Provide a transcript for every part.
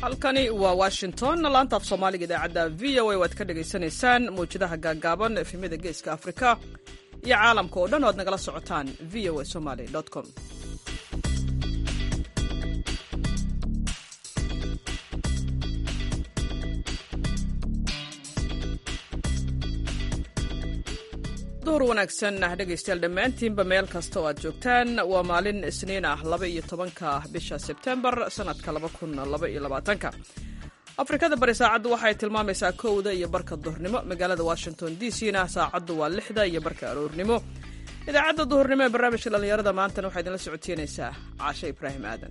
halkani waa Washington laanta af Soomaaliga idaacada VOA waad ka dhageysanaysaan muujadaha gaagaaban efemada geeska Afrika iyo caalamka oo dhan oo aad nagala socotaan voasomali.com. duhur wanaagsan dhegaystayaal dhammaantiinba meel kasta oo aad joogtaan waa maalin isniin ah 12 bisha Sebtembar sanadka 2022 Afrikada bari saacadu waxay tilmaamaysaa 1:00 duhurnimo magaalada Washington DC-na saacadu waa 6:00 aroornimo idaacadda duhurnimo ee barnaamijka dhalinyarada maanta waxay idinla socotiinaysaa Caasha Ibraahim Aadan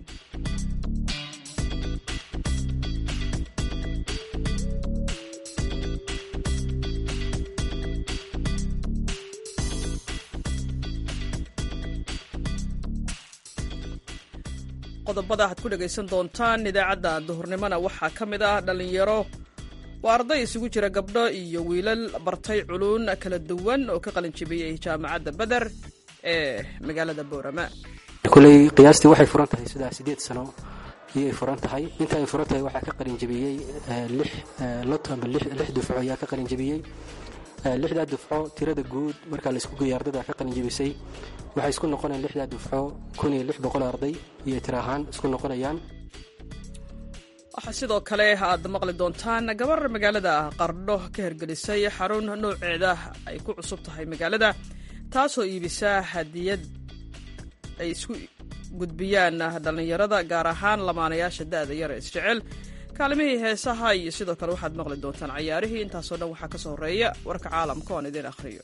qodobada aad ku dhagaysan doontaan idaacadda duhurnimona waxaa ka mid ah dhalinyaro waa arday isugu jira gabdho iyo wiilal bartay culuun kala duwan oo ka qalin jabiyey jaamacadda Badar ee magaalada Boorama. kulay qiyaastii waxay furan tahay 8 sano iyo furan tahay inta ay furan tahay waxa ka qalin jabiyey 6 dufco ayaa ka qalin jabiyey 6 dufco tirada guud marka la isku geeyo ardayda ka qalin jabisay waxay isku noqonayaan 6 dufco 1600 arday iyo tirahan isku noqonayaan. waxa sidoo kale aad maqli doontaan gabar magaalada Qardho ka hirgelisay xarun nooceeda ay ku cusub tahay magaalada taasoo iibisa hadiyad ay isku gudbiyaan dhalinyarada gaar ahaan lamaanayaasha da'da yar ee isjecel kaalmihii heesaha iyo sidoo kale waxaad maqli doontaan ciyaarihii intaasoo dhan waxaa ka soo horeeya warka caalamka oo aan idin akhriyo.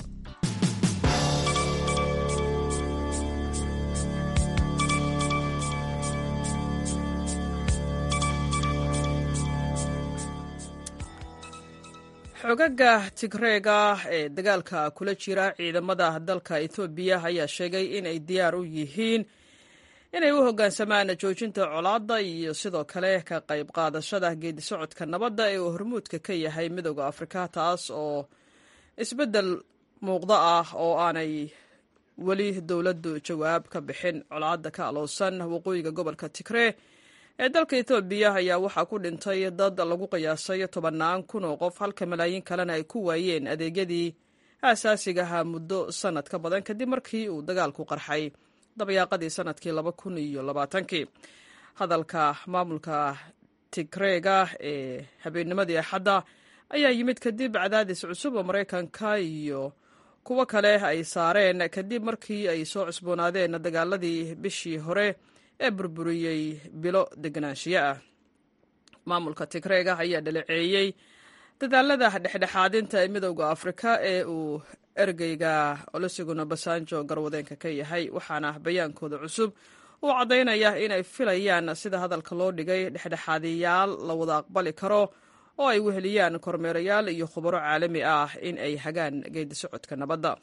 xogaga Tigreega ee dagaalka kula jira ciidamada dalka Ethiopia ayaa sheegay in ay diyaar u yihiin inay u hoggaansamaan joojinta colaadda iyo sidoo kale ka qayb qaadashada geedi socodka nabadda ee hormuudka ka yahay midowga Afrika taas oo isbedel muuqda ah oo aanay wali dawladdu jawaab ka bixin colaadda ka aloosan waqooyiga gobolka Tigray ee dalka Ethiopia ayaa waxa ku dhintay dad lagu qiyaasay 10,000 oo qof halka malaayiin kalena ay ku waayeen adeegyadii aasaasiga ah muddo sanad ka badan kadib markii uu dagaalku qarxay dabayaaqadii sanadkii 2020 hadalka maamulka Tigreega ee habeennimadii Axadda ayaa yimid kadib cadaadis cusub oo Mareykanka iyo kuwa kale ay saareen kadib markii ay soo cusboonaadeen dagaaladii bishii hore ee burburiyey bilo deganaanshiya ah. maamulka Tigreega ayaa dhaleeceeyey dadaalada dhexdhexaadinta ee midowga Afrika ee uu ergeyga Olusegun Obasanjo garwadeenka ka yahay waxaana bayaankooda cusub uu cadeynaya inay filayaan sida hadalka loo dhigay dhexdhexaadiyaal la wada aqbali karo oo ay weheliyaan kormeerayaal iyo khubaro caalami ah in ay hagaan geedi socodka nabadda.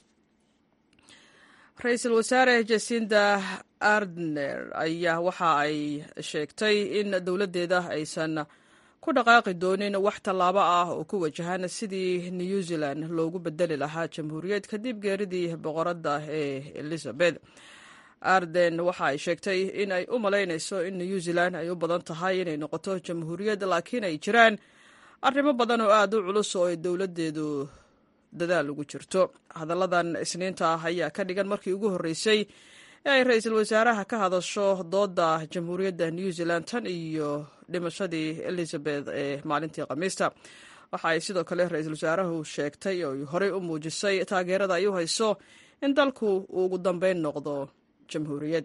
Ra'iisul Wasaare Jacinda Ardern ayaa waxa ay sheegtay in dawladeeda aysan ku dhaqaaqi doonin wax tallaabo ah oo ku wajahan sidii New Zealand loogu bedeli lahaa jamhuuriyad kadib geeridii boqoradda ee Elizabeth. Ardern waxa ay sheegtay in ay u malaynayso in New Zealand ay u badan tahay inay noqoto jamhuuriyad laakiin ay jiraan arrimo badan oo aad u culus oo ay dawladeedu dadaal ugu jirto. hadalladan isniinta ayaa ka dhigan markii ugu horeysay ee ay ra'iisul wasaaraha ka hadasho dooda jamhuuriyadda New Zealand tan iyo dhimashadii Elizabeth ee maalintii Khamiista. waxa ay sidoo kale ra'iisul wasaaruhu sheegtay oo horey u muujisay taageerada ay u hayso in dalku uu ugu dambeyn noqdo jamhuuriyad.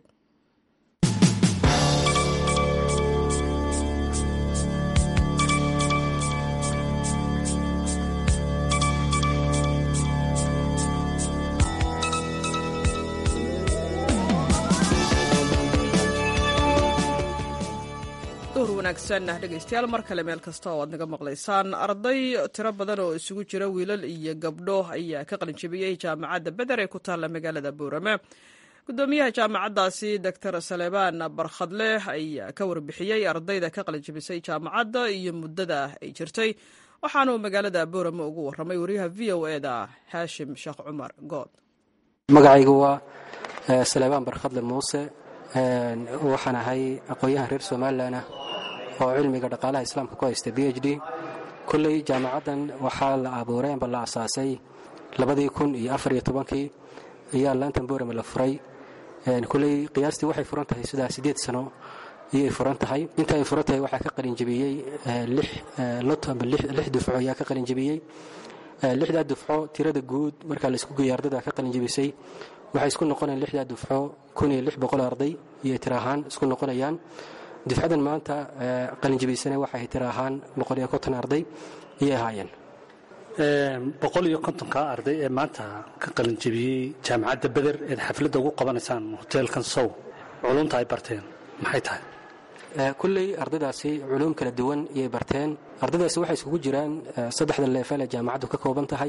wanaagsan dhegaystayaal mar kale meel kasta oo aad naga maqlaysaan arday tiro badan oo isugu jira wiilal iyo gabdho ayaa ka qalin jabiyey jaamacadda Badar ee ku taalla magaalada Boorama. gudoomiyaha jaamacaddaasi Dr. Salebaan Barkhadle ayaa ka warbixiyey ardayda ka qalin jabisay jaamacadda iyo muddada ay jirtay waxaana uu magaalada Boorama ugu warramay wariyaha VOA-da Haashim Sheekh Cumar Good. magacaygu waa Salebaan Barkhadle Muuse waxaan ahay aqoonyahan reer Soomaaliland oo cilmiga dhaqaalaha islaamka ku haysta PhD. kulley jaamacaddan waxaa la abuuray amba la asaasay 2014 ayaa laantan boorama la furay. kulley qiyaastii waxay furan tahay sidaa 8 sano ayay furan tahay. inta ay furan tahay waxaa ka qalin jabiyey 6 dufco ayaa ka qalin jabiyey. 6 dufco tirada guud marka la isku geeyo ardayda ka qalin jabisay waxay isku noqonayaan 6 dufco 1600 arday iyo tirahaan isku noqonayaan. dufcadan maanta qalin jabisana waxay tirahaan 150 arday ayay haayeen. 150 ka arday ee maanta ka qalin jabiyey jaamacadda Beder ee xafladda ugu qabanaysaan hoteelkan Sow culumta ay barteen maxay tahay? kulley ardaydaasi culum kala duwan ayay barteen. ardaydaasi waxay isugu jiraan 3 level ee jaamacaddu ka kooban tahay.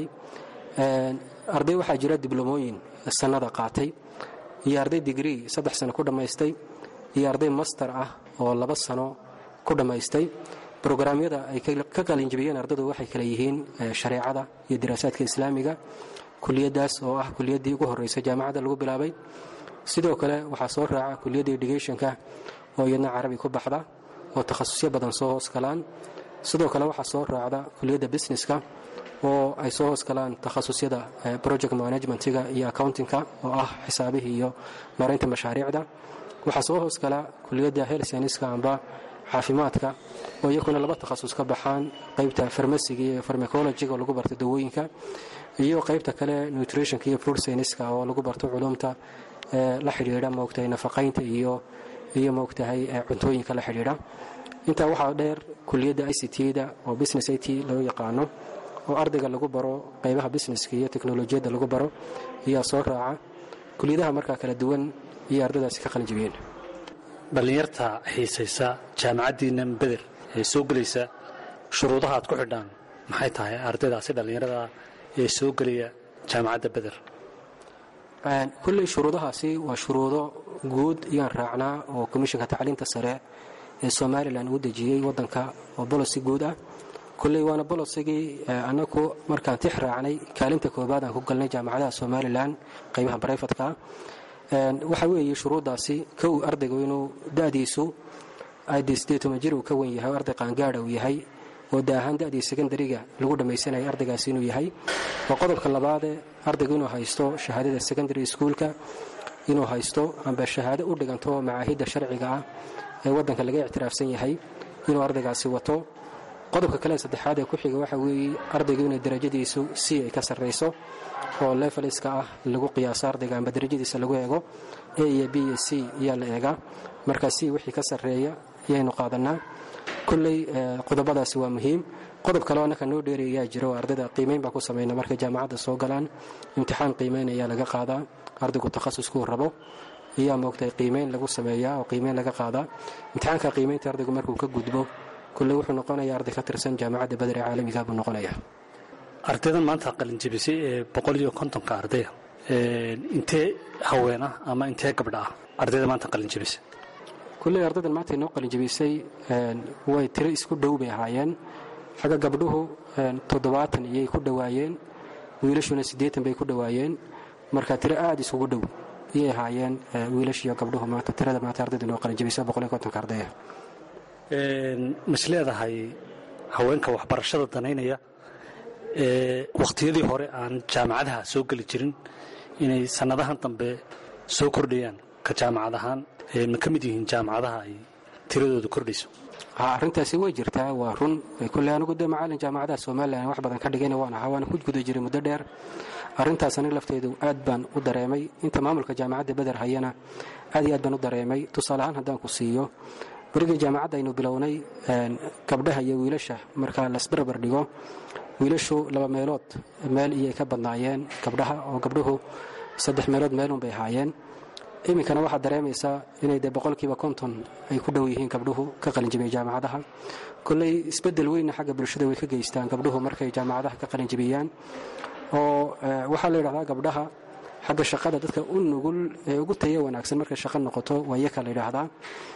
arday waxaa jira diblomooyin sanada qaatay iyo arday degree 3 sano ku dhamaystay iyo arday master ah oo 2 sano ku dhamaystay. programyada ay ka qalin jabiyeen ardaydu waxay kala yihiin shareecada iyo diraasaadka islaamiga. kuliyadaas oo ah kuliyadii ugu horeysay jaamacadda lagu bilaabay. sidoo kale waxaa soo raaca kuliyadda educationka oo iyadna carabi ku baxda oo takhasusyo badan soo hoos galaan. sidoo kale waxaa soo raacda kuliyadda businesska oo ay soo hoos galaan takhasusyada project managementiga iyo accountingka oo ah xisaabihii iyo maareynta mashaariicda. waxaa soo hoos gala kuliyadda health science-ka amba caafimaadka oo iyaguna 2 takhasus ka baxaan, qaybta farmasiga iyo pharmacology oo lagu barto dawooyinka iyo qaybta kale nutritionka iyo food science-ka oo lagu barto culumta la xiriira moogtahay nafaqeynta iyo moogtahay cuntooyinka la xiriira. intaa waxaa dheer kuliyadda ICT-da oo business IT loo yaqaano oo ardayga lagu baro qaybaha businesska iyo teknolojiyadda lagu baro ayaa soo raaca. kuliyadaha markaa kala duwan iyo ardaydaasi ka qalin jabiyeen. dhalinyarta xiisaysa jaamacaddiina Beder ee soo gelaysa shuruudaha aad ku xidhaan maxay tahay ardaydaasi dhalinyarada ee soo gelaya jaamacadda Beder? kulley shuruudahaasi waa shuruudo guud ayaan raacnaa oo komishanka tacliinta sare ee Soomaaliland uu dejiyey wadanka oo policy guud ah. kulley waana policy-gii anagu markaan tix raacnay kaalinta koobaad aan ku galnay jaamacadaha Soomaaliland qaybaha private-ka. waxa weeye shuruudaasi kow ardaygu inuu da'diisu ay 18 jir uu ka weyn yahay, arday qaangaadh uu yahay oo daahan da'dii secondary-ga lagu dhameysanayo ardaygaasi inuu yahay. waa qodobka labaad ee ardaygu inuu haysto shahaadada secondary schoolka, inuu haysto amba shahaado u dhiganto macaahidda sharciga ah ee wadanka laga ictiraafsan yahay inuu ardaygaasi wato. qodobka kale saddexaad ee ku xiga waxa weeye ardaygu inuu darajadiisu C ay ka sarreyso oo leveliska ah lagu qiyaaso ardayga amba darajadiisa lagu eego. A iyo B iyo C ayaa la eegaa. marka C wixii ka sarreeya ayaynu qaadanaa. kulley qodobadaasi waa muhiim. qodob kale oo annaka noo dheerayaa jiro ardayda qiimeyn baa ku sameynaa markay jaamacadda soo galaan. imtixaan qiimeyn ayaa laga qaadaa. ardaygu takhasuskuu rabo ayaa moogtay qiimeyn lagu sameeyaa oo qiimeyn laga qaadaa. imtixaanka qiimeynta ardaygu markuu ka gudbo kulley wuxuu noqonayaa arday ka tirsan jaamacadda Beder ee caalamiga buu noqonayaa. ardaydan maanta qalin jabisay ee 150 ardaya intee haweena ama intee gabdha ah ardayda maanta qalin jabisay? kulley ardaydan maanta inoo qalin jabisay way tiro isku dhow bay ahaayeen. xagga gabdhuhu 70 ayay ku dhowaayeen, wiilashuna 80 bay ku dhowaayeen. marka tiro aad isugu dhow ayay ahaayeen wiilash iyo gabdhuhu maanta tirada maanta ardayda inoo qalin jabisay 150 ardaya. mas leedahay haweenka waxbarashada danaynaya waqtiyadii hore aan jaamacadaha soo geli jirin inay sanadahan dambe soo kordhayaan ka jaamacad ahaan ma ka mid yihiin jaamacadaha ay tiradooda kordhayso? arrintaasi way jirtaa, waa run. kulley anigu de macallin jaamacadaha Soomaaliland wax badan ka dhigayna waan ahaa, waana ku guda jiray muddo dheer. arrintaas aniga lafteedu aad baan u dareemay. inta maamulka jaamacadda Beder hayana aad iyo aad baan u dareemay. tusaale ahaan haddaan ku siiyo markii jaamacadda aynu bilownay gabdhaha iyo wiilasha marka la isbarbar dhigo wiilashu 2 meelood meel iyay ka badnaayeen gabdhaha oo gabdhuhu 3 meelood meelun bay haayeen. iminkana waxaad dareemaysaa inay de 50% ay ku dhow yihiin gabdhuhu ka qalin jabiyay jaamacadaha. kulley isbedel weyn xagga bulshada way ka geystaan gabdhuhu markay jaamacadaha ka qalin jabiyaan. oo waxaa la yidhahdaa gabdhaha xagga shaqada dadka u nugul ee ugu tayo wanaagsan markay shaqo noqoto waa iyaka la yidhaahdaa.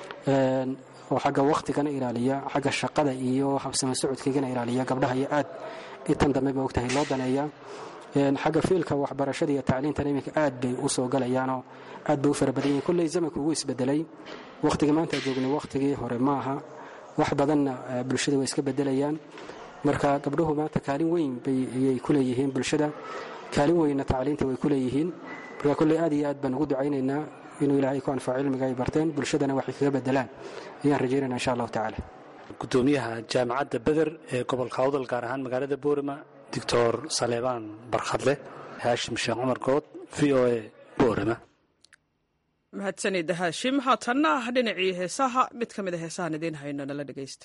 oo xagga waqtigana ilaaliya, xagga shaqada iyo habsama socodkeygana ilaaliya gabdhaha iyo aad intan dambe ba ogtahay loo daneeya. xagga fiilka waxbarashada iyo tacliintan iminka aad bay u soo galayaanoo aad bay u fara badan yihiin. kulley zamanku ugu isbedelay. waqtiga maanta joogna waqtigii hore maaha. wax badanna bulshada way iska bedelayaan. marka gabdhuhu maanta kaalin weyn ayay ku leeyihiin bulshada, kaalin weynna tacliinta way ku leeyihiin. marka kolley aad iyo aad baan ugu ducaynaynaa inuu ilaahay ku anfaco cilmiga ay barteen, bulshadana waxay kaga bedelaan ayaan rajaynayna insha allahu tacaala. gudoomiyaha jaamacadda beder ee gobolka awdal gaar ahaan magaalada boorama doctor saleebaan barkhadle. haashim sheekh cumar good, v o a boorama. mahadsanid haashim. haatanna dhinacii heesaha, mid ka mid a heesahaan idiin hayno nala dhegaysta.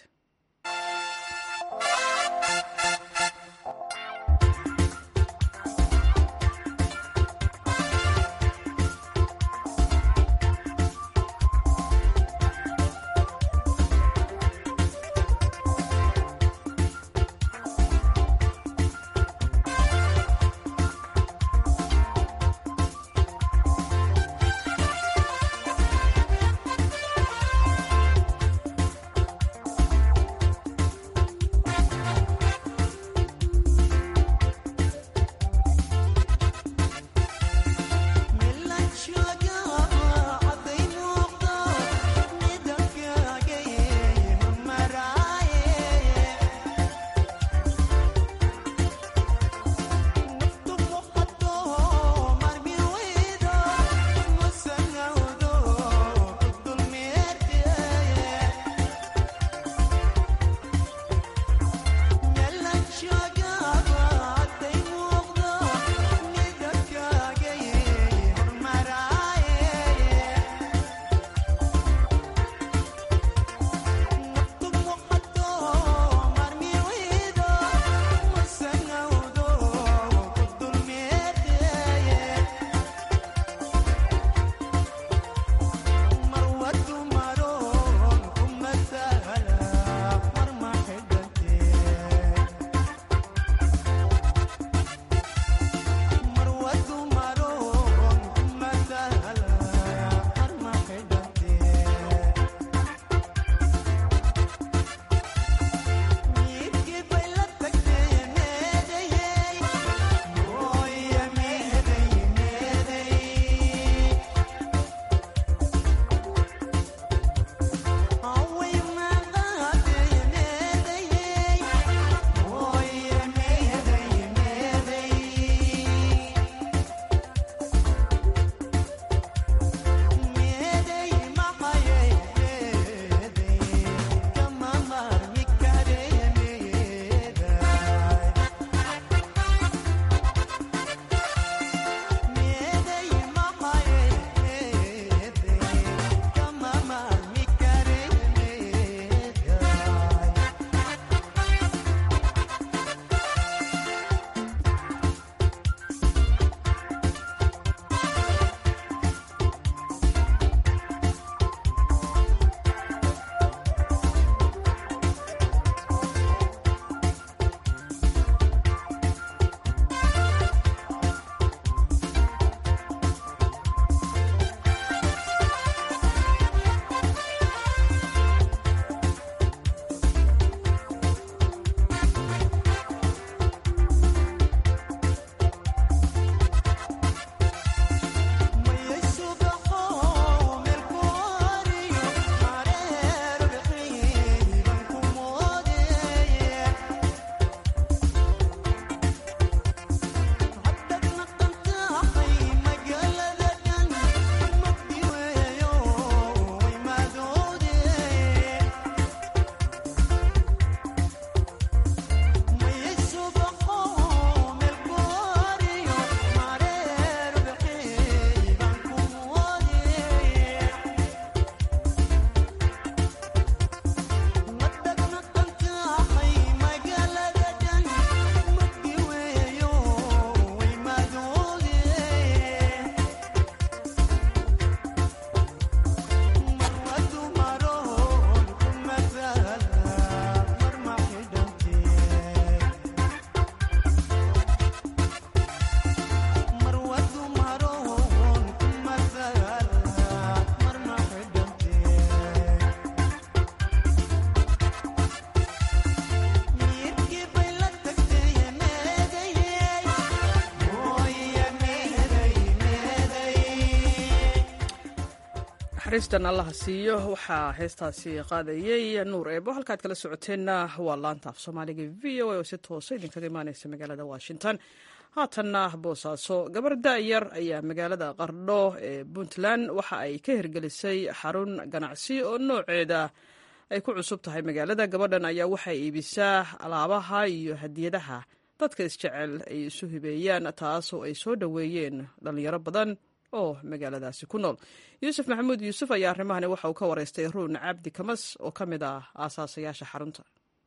naxariistan allaha siiyo waxaa heestaasi qaadayay nuur eebo halkaad kala socoteenna waa laanta af soomaaliga v o a oo si toosa idinkaga imaaneysa magaalada washington. haatanna boosaaso gabar da'yar ayaa magaalada qardho ee puntland waxa ay ka hirgelisay xarun ganacsi oo nooceeda ay ku cusub tahay magaalada. gabadhan ayaa waxay iibisaa alaabaha iyo hadiyadaha dadka isjecel ay isu hibeeyaan, taasoo ay soo dhoweeyeen dhallinyaro badan oo magaaladaasi ku nool. yuusuf maxamuud yuusuf ayaa arrimahani waxa uu ka wareystay ruun cabdi kamas oo ka mid ah aasaasayaasha xarunta.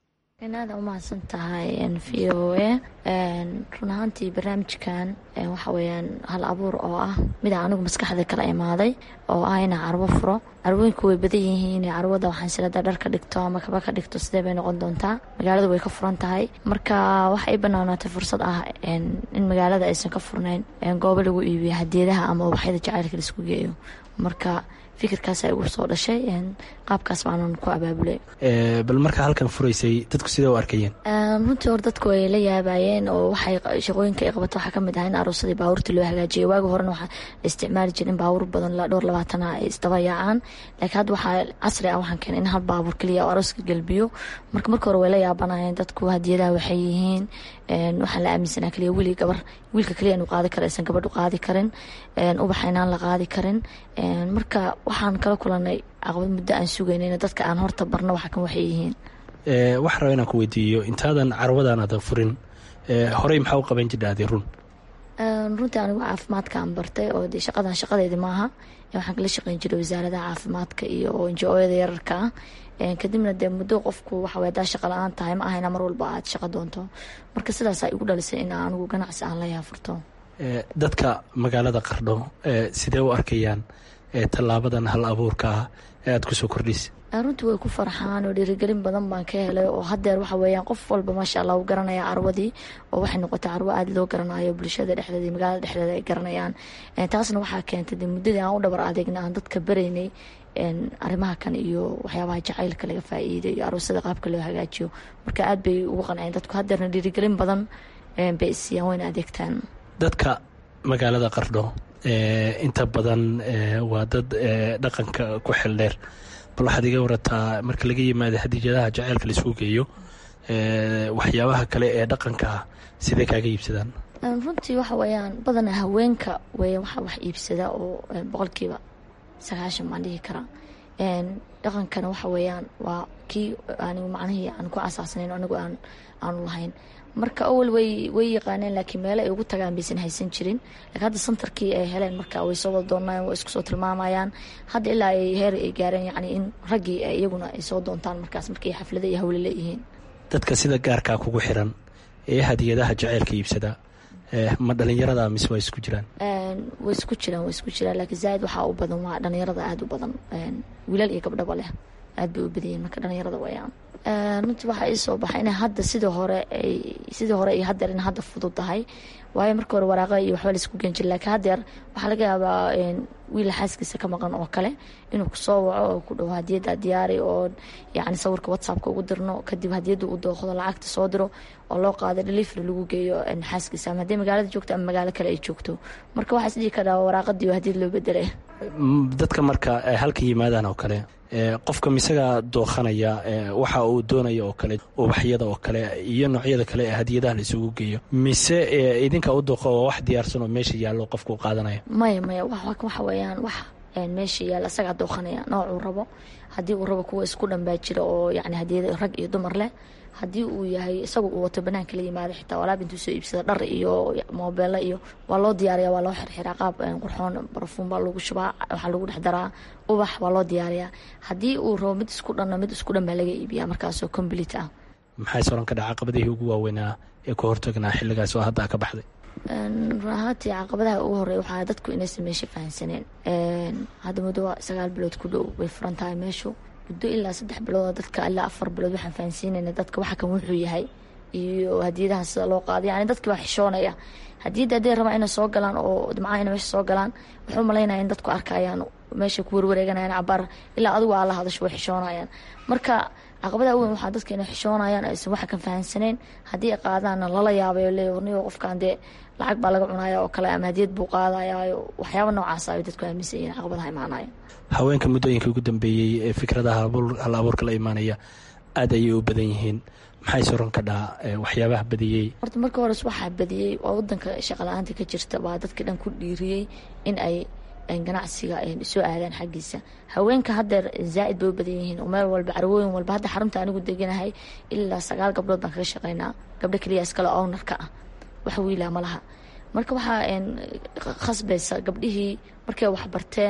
aada umahadsan tahay v o a. run ahaantii barnaamijkan waxa weyaan hal abuur oo ah mida anigu maskaxda kala imaaday oo ah inaa carwo furo. carwooyinku way badan yihiin. carwada waxaan silada dhar ka dhigto ama kaba ka dhigto sidee bay noqon doontaa. magaalada way ka furan tahay, marka waxa ay banaanaatay fursad ah in magaalada aysan ka furnayn goobo lagu iibiyo hadiyadaha ama ubaxyada jacaylka laisku geeyo. marka fikirkaas ay ugu soo dhashay, qaabkaas baanan ku abaabulay. bal markaa halkan furaysay dadku sidee u arkayeen? runtii hor dadku ay la yaabayeen oo waxay shaqooyinka ay qabato waxaa kamid ah in aroosadii baabuurta loo hagaajiyay. waagi horena waxaa la isticmaali jira in baabuur badan dhowr 20 ay isdaba yaacaan, laakiin hadda waxaa casri ah waxaan keenay in hal baabuur keliya oo arooska galbiyo. marka hore way la yaabanayeen dadku hadiyadaha waxay yihiin. waxaan la aaminsanaa keliya wiilka keliya inuu qaadi karo aysan gabadhu qaadi karin, ubaxa inaan la qaadi karin. marka waxaan kala kulanay caqabad muddo aan sugaynayna dadka aan horta barno waxa kan waxay yihiin. waxaan rabaa inaan ku weydiiyo, intaadan carwadan aadan furin horey maxaa u qaban jirtay run? runtii anigu caafimaadka aan bartay oo dee shaqadeedi maaha. waxaan kala shaqeyn jiray wasaaradaha caafimaadka iyo NGO-yada yararka ah. kadibna dee muddo qofku waxa way daa shaqo la-aan tahay ma aha ina mar walba aad shaqo doonto. marka sidaasaa igu dhalisay in anigu ganacsi aan la yaafurto. dadka magaalada qardho sidee u arkayaan tallaabadan hal abuurka ah ee aad kusoo kordhisa? runtii way ku farxaan oo dhiirigelin badan baan ka helay oo hadeer waxa weeyaan qof walba maasha allah u garanaya carwadii oo waxay noqotay carwo aada loo garanayo bulshada dhexdeeda iyo magaalada dhexdeeda ay garanayaan. taasna waxaa keentay muddadii aan u dhabar adeegna aan dadka baraynay arrimaha kan iyo waxyaabaha jacaylka laga faa'iiday iyo aroosada qaabka loo hagaajiyo. marka aad bay ugu qanceen dadku, hadeerna dhiirigelin badan bay siiyaan wayna adeegtaan. dadka magaalada qardho inta badan waa dad dhaqanka ku xeldheer. bal waxaad iga warataa marka laga yimaado hadiyadaha jacaylka laisku geeyo waxyaabaha kale ee dhaqanka sidee kaaga iibsadaan? runtii waxa weeyaan badanaa haweenka weya waxa wax iibsada oo 90% baan dhihi karaa. dhaqankana waxa weeyaan waa kii anigu macnihii aan ku asaasanayn anigu aanu lahayn. marka awal way yaqaaneen laakiin meelo ay ugu tagaan baysan haysan jirin. laakiin hadda santarkii ay heleen marka way soo wada doonayaan, way isku soo tilmaamayaan. hadda ilaa ay heer ay gaareen yacni in raggii iyaguna ay soo doontaan markaas markay xaflada iyo hawle leeyihiin. dadka sida gaarkaa kugu xiran ee hadiyadaha jacaylka iibsada ma dhalinyarada mise waa isku jiraan? way isku jiraan laakiin zaaid waxaa u badan waa dhalinyarada aada u badan. wiilal iyo gabdhaba leh aad bay u badiyeen marka dhalinyarada wayaan. runtii waxaa ii soo baxay inay hadda sidii hore iyo hadeer in hadda fudud tahay. waayo marka hore waraaqa iyo waxba laisku geen jira, laakiin hadeer waxaa laga yaabaa wiil xaaskiisa ka maqan oo kale inuu kusoo waco oo ku dhaho hadiyada diyaari oo yacni sawirka whatsappka ugu dirno, kadib hadiyada u dooqdo lacagta soo diro oo loo qaado delivery lagu geeyo xaaskiisa ama haddii magaalada joogto ama magaalo kale ay joogto. marka waxaa isdhihi karaa waraaqadii oo hadiyad loo bedelay. dadka marka halka yimaadaan oo kale qofka misaga dooqanaya waxa uu doonaya oo kale ubaxyada oo kale iyo noocyada kale ee hadiyadaha la isugu geeyo, mise idinka u dooqo oo wax diyaarsan oo meesha yaallo qofku u qaadanaya? maya waxa weeyaan wax meesha yaalla asagaa dooqanaya noocuu rabo. haddii uu rabo kuwa isku dhanbaa jira oo yacni hadiyada rag iyo dumar leh. haddii uu yahay isagu uu wato banaanka la yimaado xitaa walaab intuu soo iibsada dhar iyo moobeelo iyo waa loo diyaariyaa, waa loo xirxiraa qaab qurxoon, barafuun baa lagu shubaa, waxaa lagu dhex daraa ubax, waa loo diyaariyaa. haddii uu rabo mid isku dhan baa laga iibiyaa markaasoo complete ah. maxay soran ka dhaca caqabadihii ugu waaweynaa ee ka hortagnaa xilligaas oo hadda ka baxday? run ahaantii caqabadaha ugu horey waxaa dadku inaysan meesha fahansaneen. hadda muddo 9 bilood ku dhow way furan tahay meeshu. muddo ilaa 3 bilood dadka ilaa 4 bilood waxaan fahansiinayna dadka waxa kan wuxuu yahay iyo hadiyadaha sida loo qaado. yani dadkii baa xishoonaya hadiyada hadday rabaan inay soo galaan oo dhimcaha inay meesha soo galaan wuxuu malaynaya in dadku arkayaan meesha ku warwareeganayaan cabaar ilaa adigu aa la hadasho way xishoonayaan. marka caqabada weyn waxaa dadka inay xishoonayaan aysan waxa kan fahansaneyn haddii ay qaadaanna lala yaabayo leewarniyo qofkan dee lacag baa laga cunaya oo kale ama hadiyad buu qaadayaayo waxyaaba noocaas ay dadku aaminsan yihiin caqabadaha imaanaya. haweenka muddooyinka ugu dambeeyey ee fikradaha hal abuurka la imaanaya aad ayay u badan yihiin, maxay soran ka dhaa waxyaabaha badiyey? horta marka hores waxaa badiyey waa wadanka shaqa la-aanta ka jirta baa dadka dhan ku dhiiriyey in ay ganacsiga soo aadaan xaggiisa. haweenka haddeer zaaid bay u badan yihiin oo meel walba carwooyin walba hadda xarunta anigu deganahay ilaa 9 gabdhood baan kaga shaqeynaa, gabdho keliya iskale ownarka ah, wax wiilaa ma laha. marka waxaa khasbaysa gabdhihii markay wax barteen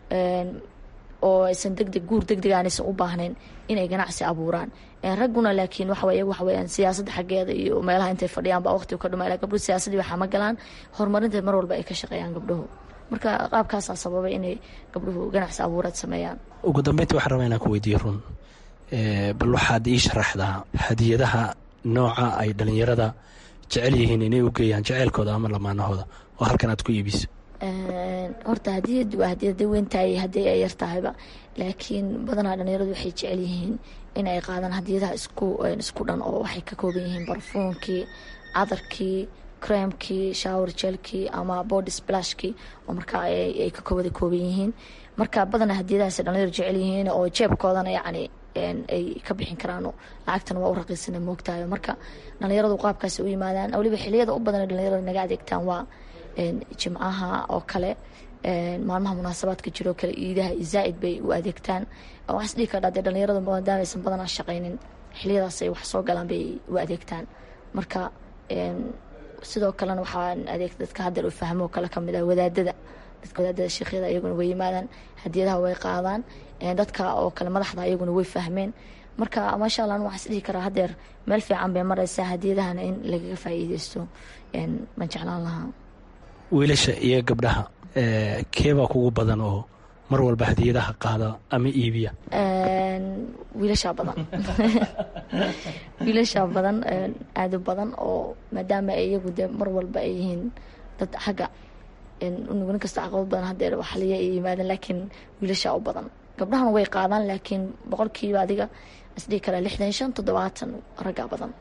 oo aysan guur degdeg aanaysan u baahnayn inay ganacsi abuuraan. ragguna laakiin waxaweyaan siyaasadda xaggeeda iyo meelaha intay fadhiyaan baa waqtiga ka dhumaa, gabdho siyaasadii waxaa ma galaan, horumarinteed mar walba ay ka shaqeeyaan gabdhuhu. marka qaabkaasaa sababay inay gabdhuhu ganacsi abuuraad sameeyaan. ugu dambeyntii waxaan rabaa inaan ku weydiiyo run, bal waxaad ii sharaxdaa hadiyadaha nooca ay dhalinyarada jecel yihiin inay u geeyaan jeceylkooda ama lamaanahooda oo halkan aad ku iibiso. horta hadiyad waa hadiyada weyntahay haddii ay yar tahayba, laakiin badanaa dhalinyaradu waxay jecel yihiin in ay qaadaan hadiyadaha isku dhan oo waxay ka kooban yihiin barfuunkii, cadarkii, creamkii, shower jelkii ama body splashkii oo markaa ay ka wada kooban yihiin. marka badanaa hadiyadahaas dhalinyaradu jecel yihiin oo jeebkoodana yacni ay ka bixin karaan, lacagtana waa u raqiisana moogtahay. marka dhalinyaradu qaabkaas u yimaadaan. waliba xiliyada u badan dhalinyarada naga adeegtaan waa jimcaha oo kale, maalmaha munaasabaadka jiroo kale, iidaha zaaid bay u adeegtaan. waxaa isdhihi kardhaa dee dhalinyarada maadaama aysan badanaa shaqaynin xiliyadaas ay wax soo galaan bay u adeegtaan. marka sidoo kalena waxaa dadka haddeer u fahmo kale kamid ah wadaadada sheekhyada iyaguna way yimaadaan, hadiyadaha way qaadaan, dadka oo kale madaxda iyaguna way fahmeen. marka maasha allah waxaa isdhihi karaa haddeer meel fiican bay maraysaa, hadiyadahana in lagaga faa'iideysto baan jeclaan lahaa. wiilasha iyo gabdhaha keebaa kugu badan oo mar walba hadiyadaha qaada ama iibiya? wiilashaa badan wiilashaa badan aada u badan oo maadaama iyagu dee mar walba ay yihiin dad xagga nin kasta caqabad badan haddeer waxaliya ay yimaadeen, laakiin wiilashaa u badan. gabdhahana way qaadaan laakiin boqolkiiba adiga isdhihi karaa 65-70 raggaa badan.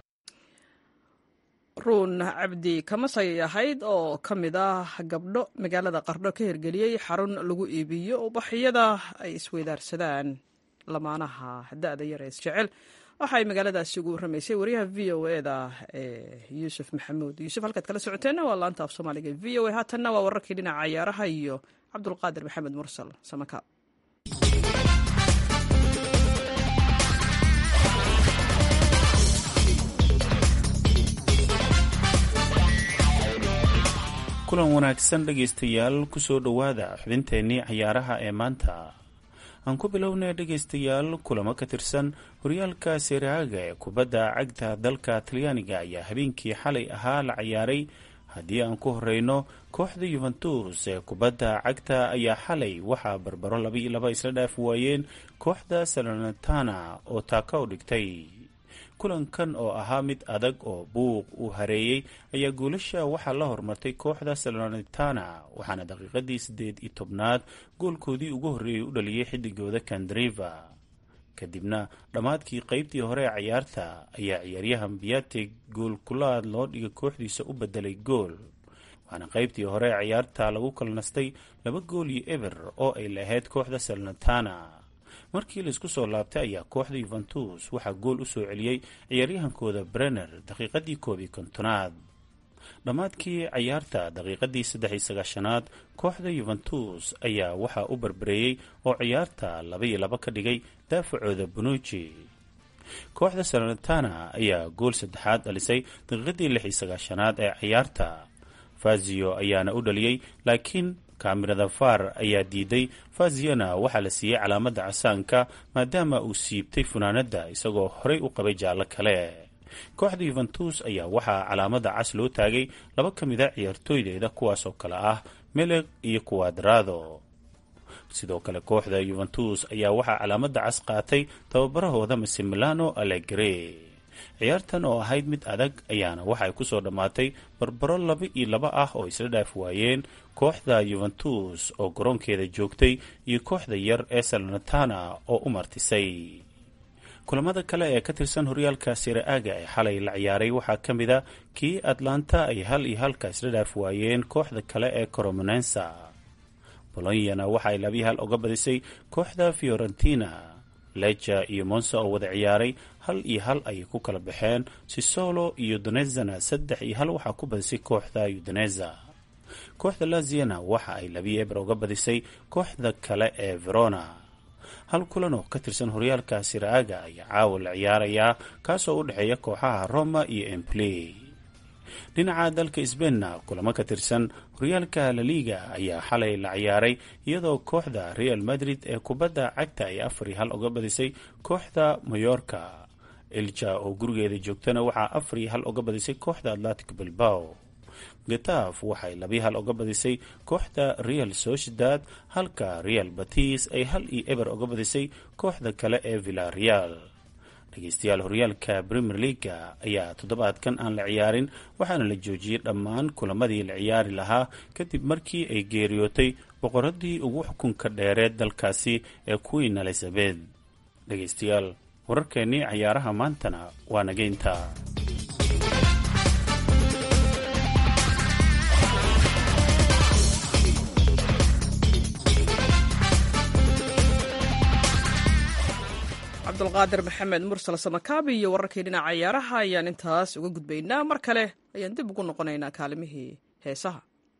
ruun cabdi kamasay ahayd oo ka mid ah gabdho magaalada qardho ka hirgeliyey xarun lagu iibiyo ubaxyada ay isweydaarsadaan lamaanaha da-da yar ee isjecel. waxaay magaaladaasi ugu warramaysay wariyaha v o eda yuusuf maxamuud yuusuf. halkaad kala socoteenna waa laanta af soomaaliga v o a. haatanna waa wararkii dhinaca ciyaaraha iyo cabdulqaadir maxamed mursal samaka. kulan wanaagsan dhegaystayaal, kusoo dhowaada xubinteennii cayaaraha ee maanta. aan ku bilownay dhegaystayaal, kulamo ka tirsan horyaalka seeraaga ee kubadda cagta dalka talyaaniga ayaa habeenkii xalay ahaa la ciyaaray. haddii aan ku horeyno, kooxda yuventus ee kubadda cagta ayaa xalay waxaa barbaro 2-2 isla dhaaf waayeen kooxda Salernitana oo taaka u dhigtay. kulankan oo ahaa mid adag oo buuq uu hareeyey ayaa goolasha waxaa la hormartay kooxda Salernitana, waxaana daqiiqadii 18aad goolkoodii ugu horreeyey u dhaliyey xidigooda Candreva. kadibna dhammaadkii qaybtii hore ee ciyaarta ayaa ciyaaryahan Piatek gool kulaad loo dhigay kooxdiisa u bedelay gool, waxaana qaybtii hore ee ciyaarta lagu kala nastay 2-0 oo ay lahayd kooxda Salernitana. markii laisku soo laabtay ayaa kooxda Juventus waxaa gool u soo celiyey ciyaaryahankooda Brenner daqiiqadii 51aad. dhammaadkii ciyaarta daqiiqadii 93aad kooxda Juventus ayaa waxaa u barbareeyey oo ciyaarta 2-2 ka dhigay daafacooda Bonucci. kooxda Salernitana ayaa gool saddexaad dhalisay daqiiqadii 96aad ee ciyaarta. Fazio ayaana u dhaliyey, laakiin kaamirada VAR ayaa diiday. Faziona waxaa la siiyey calaamadda casaanka maadaama uu siibtay funaanadda isagoo horey u qabay jaallo kale. kooxda Juventus ayaa waxaa calaamadda cas loo taagay 2 ka mid a ciyaartooydeeda, kuwaasoo kale ah Meleg iyo Cuadrado. sidoo kale kooxda Juventus ayaa waxaa calaamadda cas qaatay tababarahooda Massimiliano Allegri. ciyaartan oo ahayd mid adag ayaana waxay ku soo dhammaatay barbaro 2-2 ah oo isla dhaaf waayeen kooxda Juventus oo garoonkeeda joogtay iyo kooxda yar ee Salernitana oo u martisay. kulamada kale ee ka tirsan horyaalka Serie A-ga ee xalay la ciyaaray waxaa ka mid a kii Atlanta ay 1-1 isla dhaaf waayeen kooxda kale ee Cremonese. Bologna waxa ay 2-1 uga badisay kooxda Fiorentina. Lecce iyo Monza oo wada ciyaaray 1-1 ayay ku kala baxeen. Sassuolo iyo Udinese 3-1 waxaa ku badisay kooxda Udinese. kooxda Lazio waxa ay 2-0 uga badisay kooxda kale ee Verona. hal kulan oo ka tirsan horyaalka Serie A-ga ayaa caawa la ciyaarayaa kaasoo u dhexeeya kooxaha Roma iyo Empoli. dhinaca dalka Spain kulamo ka tirsan horyaalka La Liga ayaa xalay la ciyaaray iyadoo kooxda Real Madrid ee kubadda cagta ay 4-1 uga badisay kooxda Mallorca. Elche oo gurigeeda joogtana waxaa 4-1 uga badisay kooxda Athletic Bilbao. Getafe waxay 2-1 uga badisay kooxda Real Sociedad halka Real Betis ay 1-0 uga badisay kooxda kale ee Villarreal. dhageystayaal horyaalka Premier League ayaa toddobaadkan aan la ciyaarin waxaana la joojiyay dhammaan kulamadii la ciyaari lahaa kadib markii ay geeriyootay boqoradii ugu xukunka dheereed dalkaasi ee Queen Elizabeth. dhageystayaal wararkeennii ciyaaraha maantana waa nageynta. cabdulqaadir maxamed mursal samakaabi iyo wararkii dhinaca ciyaaraha ayaan intaas uga gudbaynaa. mar kale ayaan dib ugu noqonaynaa kaalimihii heesaha.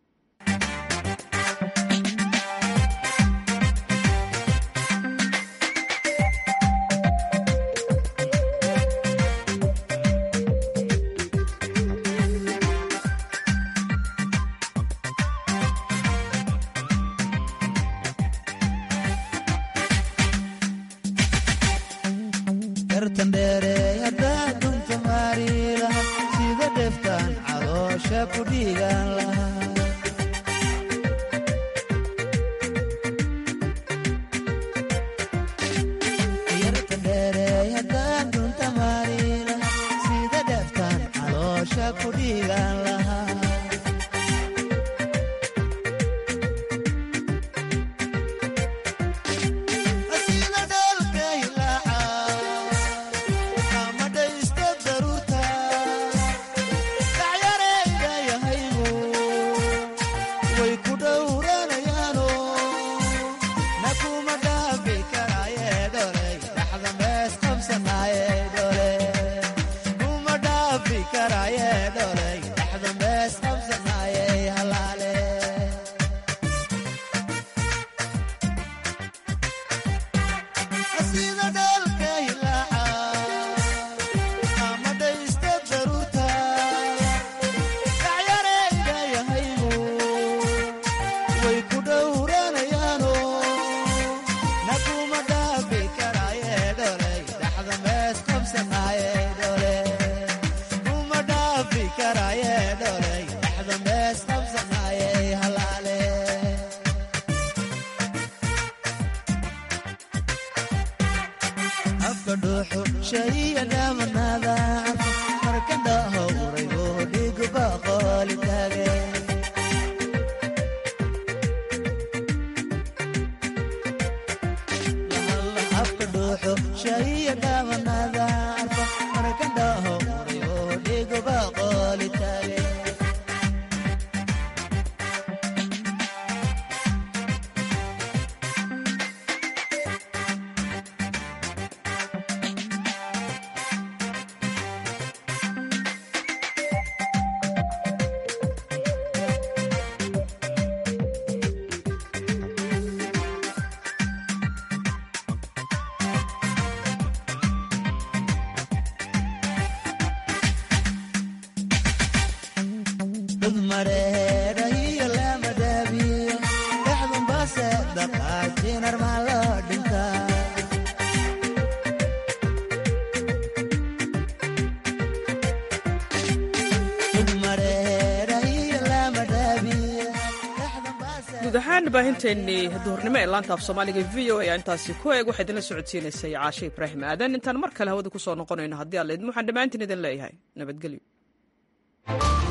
baahinteennii duhurnimo ee laanta af soomaaliga v o ayaa intaasi ku eeg waxaa idinla socodsiinaysay caashe ibraahim aadan. intaan mar kale hawada ku soo noqonayno haddii alla idin waxaan dhammaantiin idin leeyahay nabadgelyo.